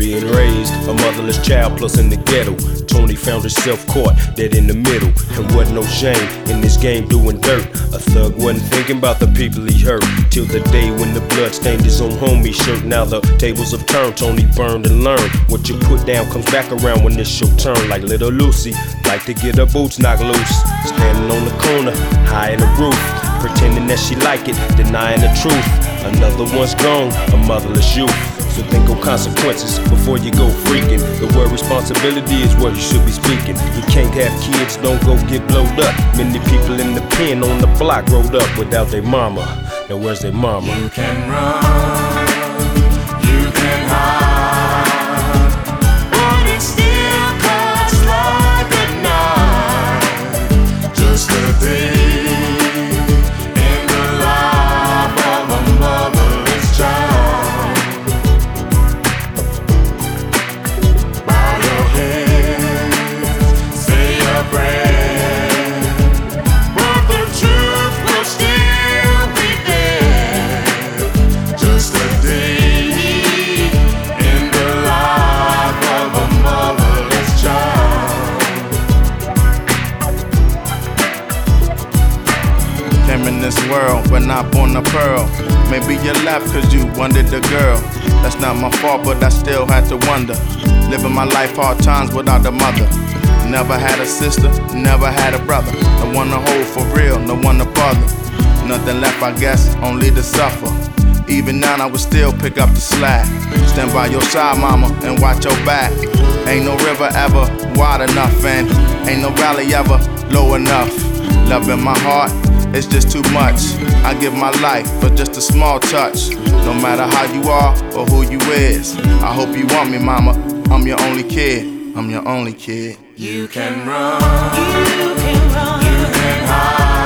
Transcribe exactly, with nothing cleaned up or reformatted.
Being raised a motherless child plus in the ghetto, Tony found himself caught dead in the middle. And wasn't no shame in this game doing dirt. A thug wasn't thinking about the people he hurt, till the day when the blood stained his own homie shirt. Now the tables have turned, Tony burned and learned. What you put down comes back around when it's your turn. Like little Lucy, like to get her boots knocked loose, standing on the corner, high in the roof, pretending that she like it, denying the truth. Another one's gone, a motherless youth. So think of consequences before you go freaking. The word responsibility is what you should be speaking. You can't have kids, don't go get blowed up. Many people in the pen on the block rolled up without their mama. Now where's their mama? You can run, you can hide, but it still cuts like a knife. Just a day in the life of a motherless child. In this world, but not born a pearl. Maybe you left cause you wanted a girl. That's not my fault, but I still had to wonder. Living my life hard times without a mother. Never had a sister, never had a brother. No one to hold for real, no one to bother. Nothing left, I guess, only to suffer. Even now I would still pick up the slack. Stand by your side, mama, and watch your back. Ain't no river ever wide enough, and ain't no valley ever low enough. Love in my heart, it's just too much. I give my life for just a small touch. No matter how you are or who you is, I hope you want me, mama. I'm your only kid, I'm your only kid. You can run, you can run, you can hide.